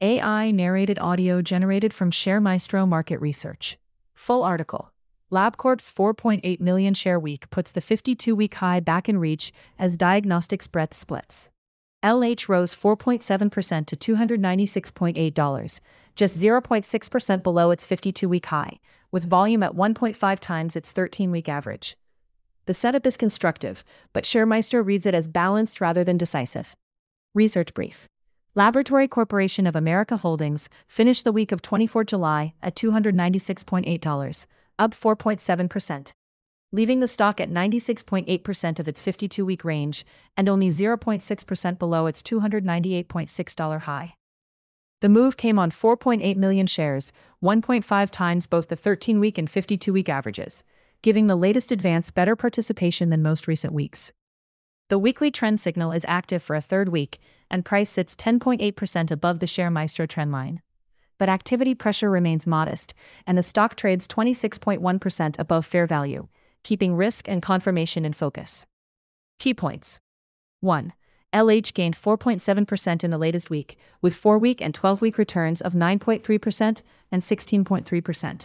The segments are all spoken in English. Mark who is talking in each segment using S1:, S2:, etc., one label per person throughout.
S1: AI narrated audio generated from ShareMaestro Market Research. Full article. LabCorp's 4.8 million share week puts the 52-week high back in reach as diagnostics breadth splits. LH rose 4.7% to $296.8, just 0.6% below its 52-week high, with volume at 1.5 times its 13-week average. The setup is constructive, but ShareMaestro reads it as balanced rather than decisive. Research brief. Laboratory Corporation of America Holdings finished the week of 24 July at $296.8, up 4.7%, leaving the stock at 96.8% of its 52-week range and only 0.6% below its $298.6 high. The move came on 4.8 million shares, 1.5 times both the 13-week and 52-week averages, giving the latest advance better participation than most recent weeks. The weekly trend signal is active for a third week, and price sits 10.8% above the ShareMaestro trendline. But activity pressure remains modest, and the stock trades 26.1% above fair value, keeping risk and confirmation in focus. Key points. 1. LH gained 4.7% in the latest week, with 4-week and 12-week returns of 9.3% and 16.3%.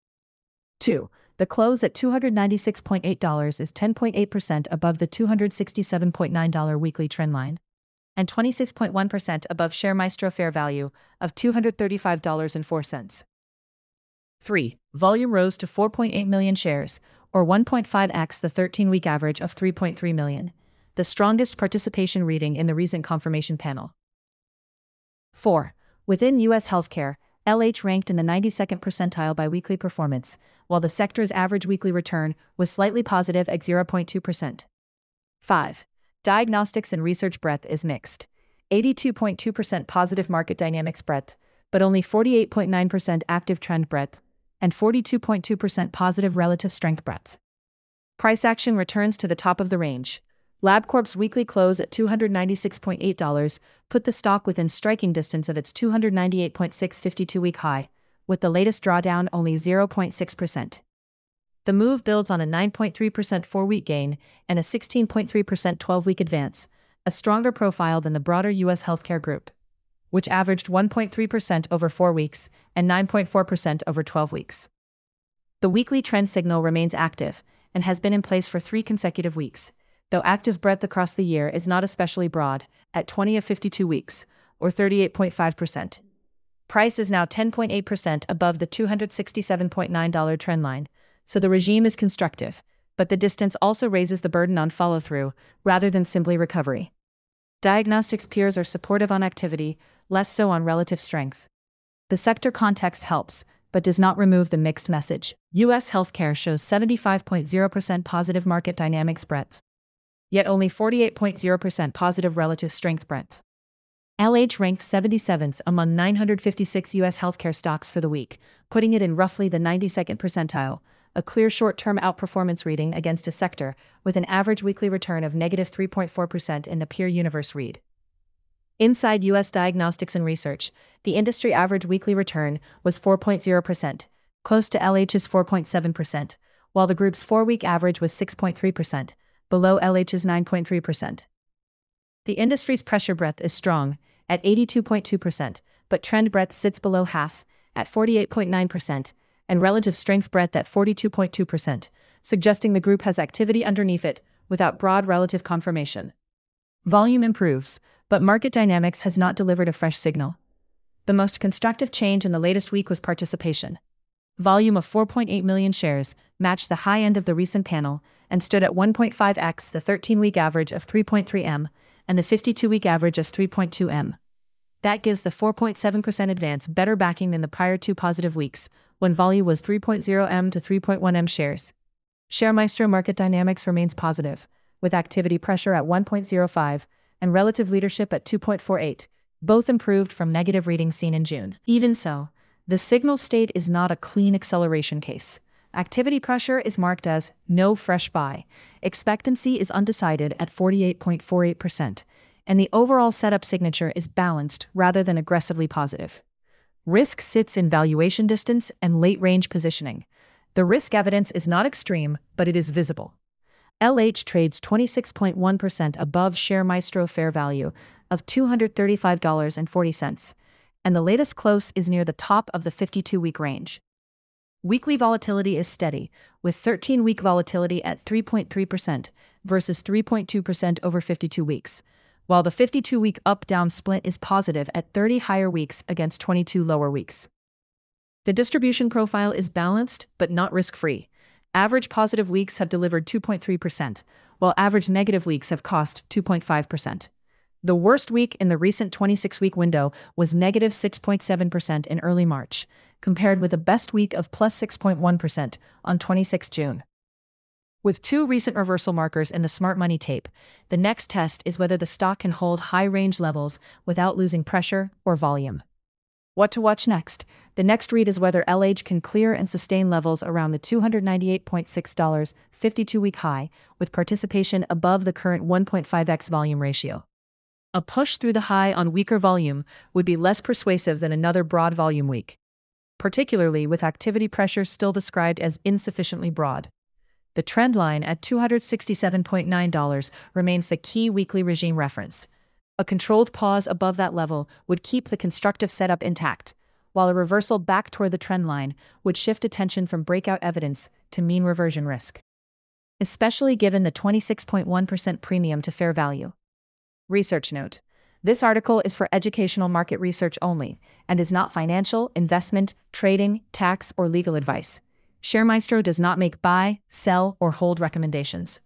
S1: 2. The close at $296.8 is 10.8% above the $267.9 weekly trendline, and 26.1% above ShareMaestro fair value of $235.04. 3. Volume rose to 4.8 million shares, or 1.5x the 13-week average of 3.3 million, the strongest participation reading in the recent confirmation panel. 4. Within U.S. healthcare, LH ranked in the 92nd percentile by weekly performance, while the sector's average weekly return was slightly positive at 0.2%. 5. Diagnostics and research breadth is mixed. 82.2% positive market dynamics breadth, but only 48.9% active trend breadth, and 42.2% positive relative strength breadth. Price action returns to the top of the range. LabCorp's weekly close at $296.8 put the stock within striking distance of its $298.6 52-week high, with the latest drawdown only 0.6%. The move builds on a 9.3% 4-week gain and a 16.3% 12-week advance, a stronger profile than the broader U.S. healthcare group, which averaged 1.3% over 4 weeks and 9.4% over 12 weeks. The weekly trend signal remains active and has been in place for 3 consecutive weeks, though active breadth across the year is not especially broad, at 20 of 52 weeks, or 38.5%. Price is now 10.8% above the $267.9 trendline, so the regime is constructive, but the distance also raises the burden on follow-through, rather than simply recovery. Diagnostics peers are supportive on activity, less so on relative strength. The sector context helps, but does not remove the mixed message. U.S. healthcare shows 75.0% positive market dynamics breadth, yet only 48.0% positive relative strength breadth. LH ranked 77th among 956 U.S. healthcare stocks for the week, putting it in roughly the 92nd percentile, a clear short-term outperformance reading against a sector with an average weekly return of negative 3.4% in the peer universe read. Inside U.S. diagnostics and research, the industry average weekly return was 4.0%, close to LH's 4.7%, while the group's 4-week average was 6.3%, below LH's 9.3%. The industry's pressure breadth is strong, at 82.2%, but trend breadth sits below half, at 48.9%, and relative strength breadth at 42.2%, suggesting the group has activity underneath it, without broad relative confirmation. Volume improves, but market dynamics has not delivered a fresh signal. The most constructive change in the latest week was participation. Volume of 4.8 million shares matched the high end of the recent panel and stood at 1.5x the 13-week average of 3.3 m and the 52-week average of 3.2 m. That gives the 4.7% advance better backing than the prior 2 positive weeks, when volume was 3.0 m to 3.1 m shares. ShareMaestro market dynamics remains positive, with activity pressure at 1.05 and relative leadership at 2.48, both improved from negative readings seen in June. Even so, the signal state is not a clean acceleration case. Activity pressure is marked as no fresh buy. Expectancy is undecided at 48.48%, and the overall setup signature is balanced rather than aggressively positive. Risk sits in valuation distance and late-range positioning. The risk evidence is not extreme, but it is visible. LH trades 26.1% above ShareMaestro fair value of $235.40, and the latest close is near the top of the 52-week range. Weekly volatility is steady, with 13-week volatility at 3.3% versus 3.2% over 52 weeks, while the 52-week up-down split is positive at 30 higher weeks against 22 lower weeks. The distribution profile is balanced but not risk-free. Average positive weeks have delivered 2.3%, while average negative weeks have cost 2.5%. The worst week in the recent 26-week window was negative 6.7% in early March, compared with the best week of plus 6.1% on 26 June. With 2 recent reversal markers in the smart money tape, the next test is whether the stock can hold high range levels without losing pressure or volume. What to watch next? The next read is whether LH can clear and sustain levels around the $298.6 52-week high, with participation above the current 1.5x volume ratio. A push through the high on weaker volume would be less persuasive than another broad volume week, particularly with activity pressure still described as insufficiently broad. The trend line at $267.9 remains the key weekly regime reference. A controlled pause above that level would keep the constructive setup intact, while a reversal back toward the trend line would shift attention from breakout evidence to mean reversion risk, especially given the 26.1% premium to fair value. Research note: this article is for educational market research only and is not financial, investment, trading, tax, or legal advice. ShareMaestro does not make buy, sell, or hold recommendations.